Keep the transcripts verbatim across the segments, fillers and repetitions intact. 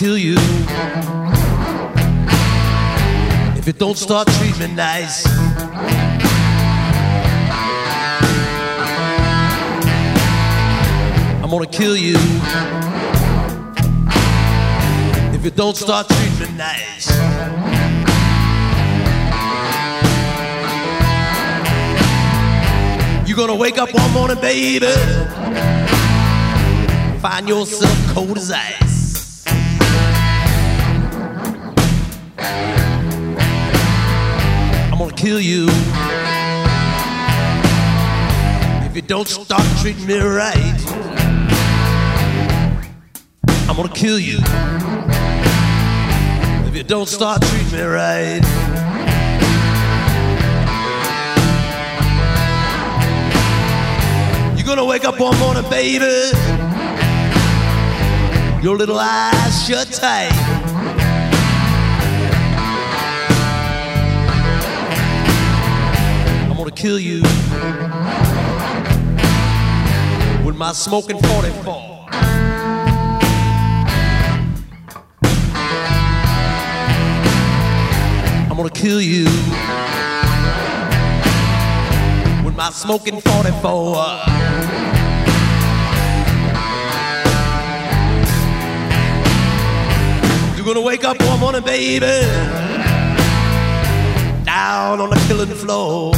kill you if you don't start treating me nice. I'm gonna kill you if you don't start treating me nice. You're gonna wake up one morning, baby, find yourself cold as ice. I'm gonna kill you if you don't start treating me right. I'm gonna kill you if you don't start treating me right. You're gonna wake up one morning, baby, your little eyes shut tight. I'm gonna kill you with my smoking forty-four. I'm gonna kill you with my smoking forty-four. You're gonna wake up one morning, baby, down on the killing floor.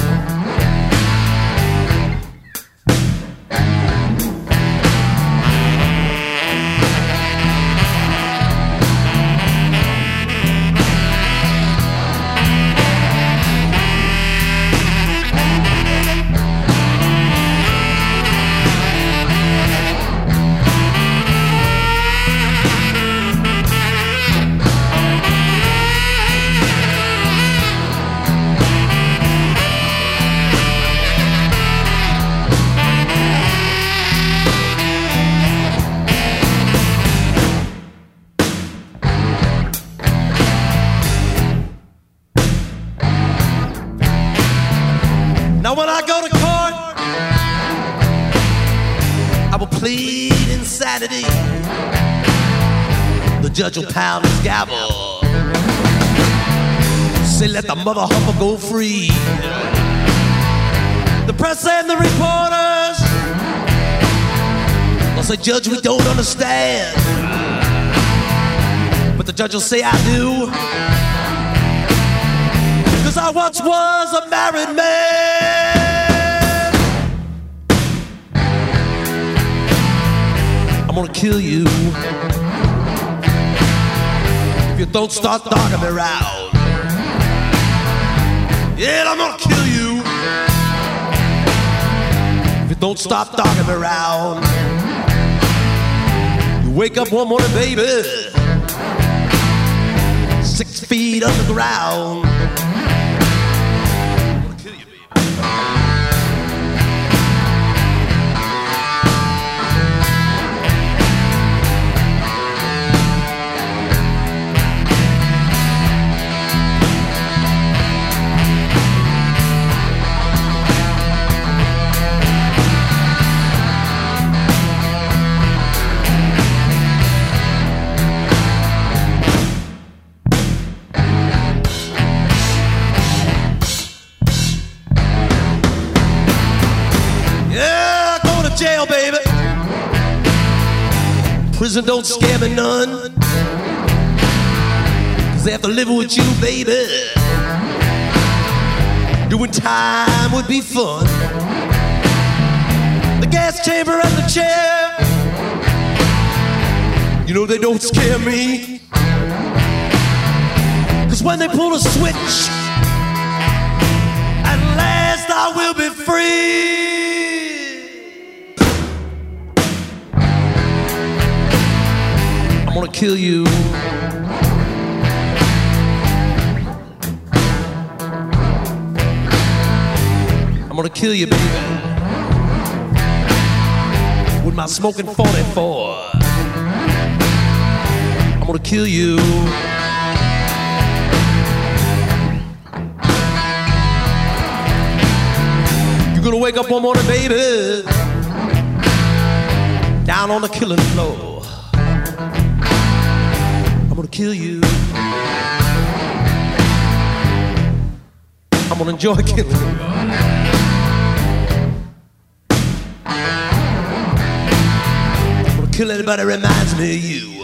Now when I go to court, I will plead insanity. The judge will pound his gavel, say let the mother humper go free. The press and the reporters will say, Judge, we don't understand. But the judge will say, I do, 'cause I once was a married man. I'm gonna kill you if you don't start dogging me around. Yeah, I'm gonna kill you if you don't stop dogging me around. You wake up one morning, baby, six feet underground. Jail, baby. Prison don't scare me none, 'cause after living with you, baby, doing time would be fun. The gas chamber and the chair, you know they don't scare me, 'cause when they pull a switch, at last I will be free. I'm gonna kill you I'm gonna kill you, baby, with my smoking forty-four. I'm gonna kill you You're gonna wake up one morning, baby, down on the killing floor. I'm gonna kill you. I'm gonna enjoy killing you. I'm gonna kill anybody that reminds me of you.